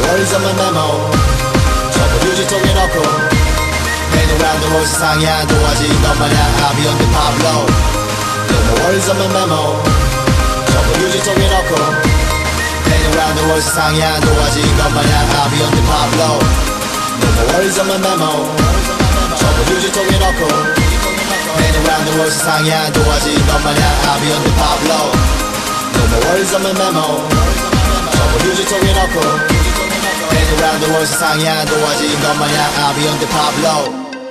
worries on my memo 전부 휴지통에 넣고 Hang around the world 세상이 안 좋아진 것 마냥 I'll be on the pop low No more worries on my memo 전부 휴지통에 넣고 Hang around the world 세상이 안 좋아진 것 마냥 I'll be on the pop low No more worries on my memo 전부 휴지통에 넣고 Hang around the world 세상이 안 좋아진 것 마냥 I'll be on the pop low No more worries on my memo 전부 휴지통에 넣고 Hang around the world 세상이 안 좋아진 것 마냥 I'll be on the pop low